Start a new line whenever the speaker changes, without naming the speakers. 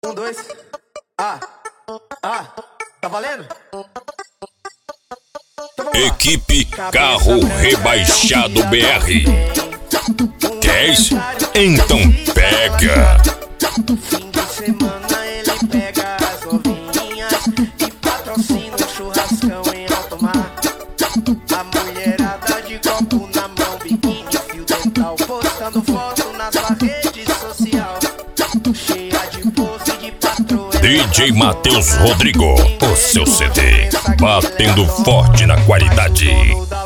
Um, dois. Tá valendo? Então
Equipe Carro Rebaixado BR. Quer isso? Então pega.
fim de semana ele pega as novinhas e patrocina um churrascão em alto mar. A mulherada de copo na mão, biquíni, fio dental, postando foto na sua rede social, cheia de pose de patroa.
DJ Matheus Rodrigo, o seu CD, batendo forte na qualidade.